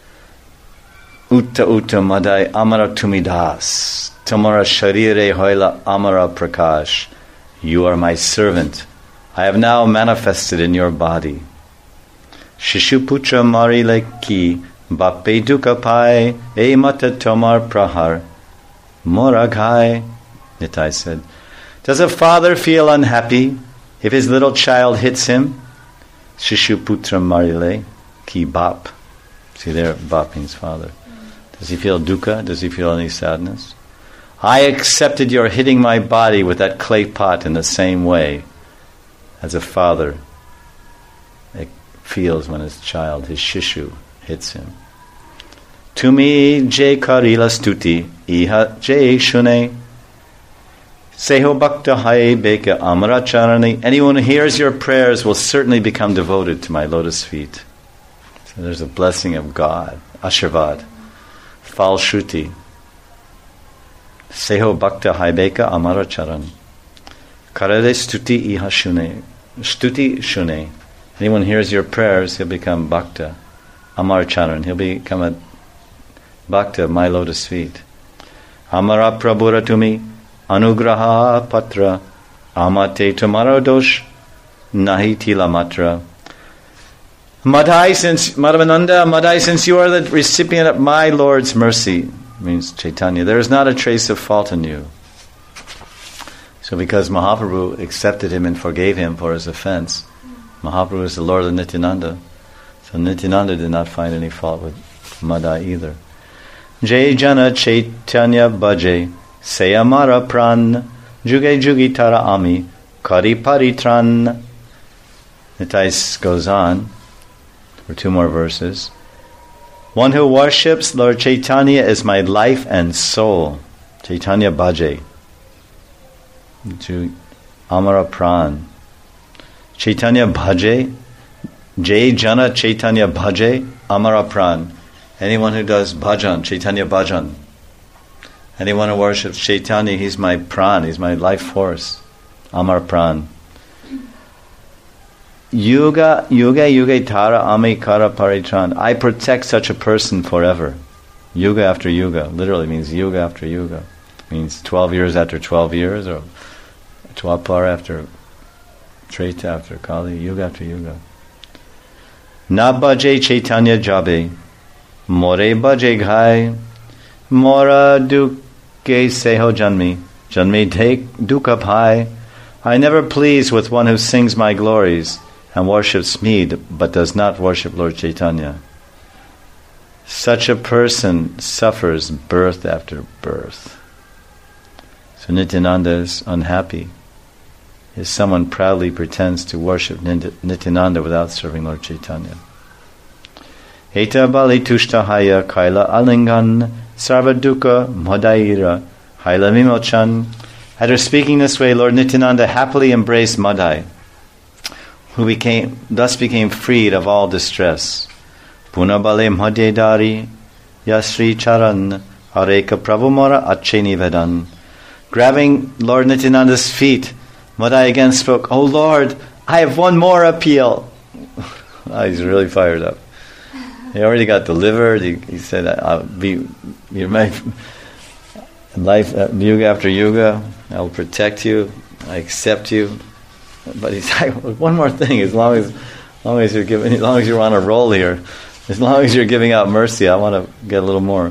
Utta Madhai Amara Tumidas. Tamara Sharire Hoila Amara Prakash. You are my servant. I have now manifested in your body. Shishuputra Marile Ki Bape Dukapai E Mata Tomar Prahar Moraghai. Nitai said, does a father feel unhappy if his little child hits him? Shishuputra Marile Ki Bap. See there, Bap means father. Does he feel dukkha? Does he feel any sadness? I accepted your hitting my body with that clay pot in the same way as a father feels when his child, his shishu, hits him. Tumi je karila stuti iha je shune seho bhakta hai beka amracharani. Anyone who hears your prayers will certainly become devoted to my lotus feet. So There's a blessing of God. Ashirvad. Fal Shruti. Seho Bhakta Haibeka Amara Charan. Karade Stuti Iha Shune. Stuti Shune. Anyone hears your prayers, he'll become Bhakta. Amar Charan. He'll become a Bhakta of my lotus feet. Amara Prabhura Tumi. Anugraha Patra. Amate Tumaro Dosh. Nahi Tila Matra. Madhai, since Madhavananda, Madhai, since you are the recipient of my Lord's mercy, means Chaitanya, there is not a trace of fault in you. So because Mahaprabhu accepted him and forgave him for his offense, Mahaprabhu is the Lord of Nityananda. So Nityananda did not find any fault with Madhai either. Jai Jana Chaitanya Bhaje, Sayamara Pran, Juge Jugi Tara Ami, Kari Paritran. Nitai goes on for 2 more verses. One who worships Lord Chaitanya is my life and soul. Chaitanya Bhaje. Amara Pran. Chaitanya Bhaje. Jai Jana Chaitanya Bhaje. Amara Pran. Anyone who does bhajan, Chaitanya bhajan. Anyone who worships Chaitanya, he's my pran, he's my life force. Amar Pran. Yuga tara ame kara paritran. I protect such a person forever. Yuga after yuga. Literally means yuga after yuga. Means 12 years after 12 years, or Dwapar after Treta after Kali, yuga after yuga. Na bhaje Chaitanya jabe, more bhaje ghai, mora duke seho janmi take dukkha bhai. I never please with one who sings my glories and worships me, but does not worship Lord Chaitanya. Such a person suffers birth after birth. So Nityananda is unhappy if someone proudly pretends to worship Nityananda without serving Lord Chaitanya. Eta bali tushtahaya kaila alingan sarva dukkha madaira haila mimochan. After speaking this way, Lord Nityananda happily embraced Madhai, who thus became freed of all distress. Punabale madhedari yasri charan areka prabhumara acheni vedan. Grabbing Lord Nityananda's feet, Madhai again spoke, "Oh Lord, I have one more appeal." He's really fired up. He already got delivered. He said, "I'll be your life yuga after yuga. I will protect you. I accept you." But he's like, one more thing. As long as you're on a roll here, as long as you're giving out mercy, I want to get a little more.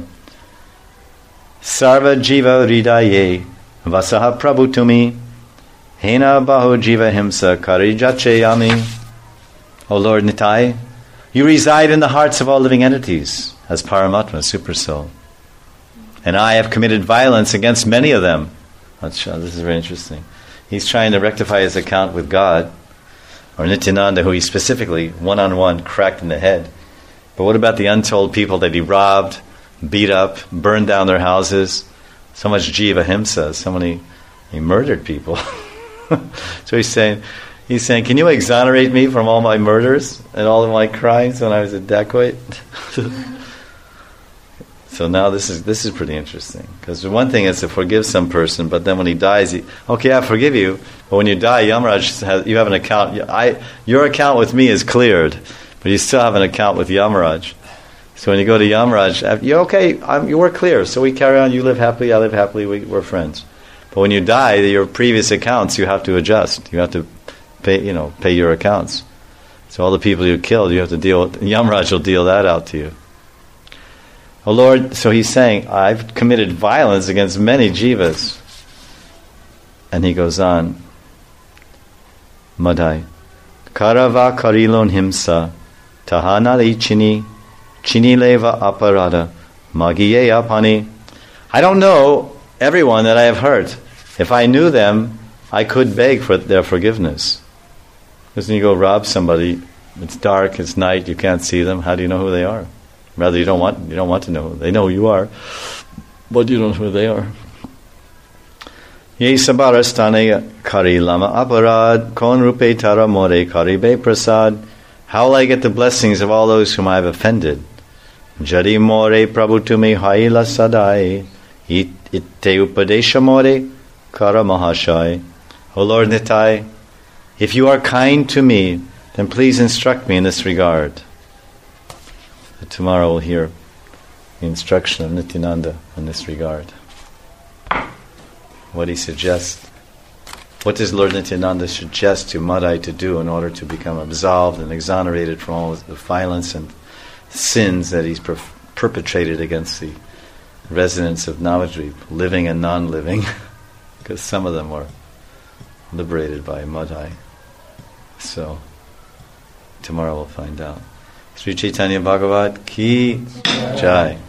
Sarva jiva hridaye vasaha prabhu tumi hena bahu jiva himsa karijachayami. O Lord Nitai, you reside in the hearts of all living entities as Paramatma, Super Soul. And I have committed violence against many of them. This is very interesting. He's trying to rectify his account with God, or Nityananda, who he specifically, one-on-one, cracked in the head. But what about the untold people that he robbed, beat up, burned down their houses? So much jiva himsa, he murdered people. So he's saying, can you exonerate me from all my murders and all of my crimes when I was a dacoit? So now this is pretty interesting, because one thing is to forgive some person, but then when he dies, I forgive you, but when you die, Yamaraj you have an account. Your account with me is cleared, but you still have an account with Yamaraj. So when you go to Yamaraj, you're okay. You were clear, so we carry on. You live happily, I live happily. We're friends. But when you die, your previous accounts you have to adjust. You have to pay your accounts. So all the people you killed, you have to deal with. Yamaraj will deal that out to you. Oh Lord, so he's saying, I've committed violence against many jivas. And he goes on, Madhai, Karava karilon himsa, tahanali chini leva aparada, magiye apani. I don't know everyone that I have hurt. If I knew them, I could beg for their forgiveness. Because when you go rob somebody, it's dark, it's night, you can't see them, how do you know who they are? Rather, you don't want to know. They know who you are, but you don't know who they are. Ye sabarastane kari lama aparad kon rupe tara more kari be prasad How will I get the blessings of all those whom I have offended? Jadi more Prabhu tumi haila sadai, itte upadesha more kara mahashai. O Lord Nitai, if you are kind to me, then please instruct me in this regard. But tomorrow we'll hear the instruction of Nityananda in this regard. What he suggests. What does Lord Nityananda suggest to Madai to do in order to become absolved and exonerated from all the violence and sins that he's perpetrated against the residents of Navadvip, living and non-living, because some of them were liberated by Madai. So, tomorrow we'll find out. Sri Chaitanya Bhagavat Ki Jai.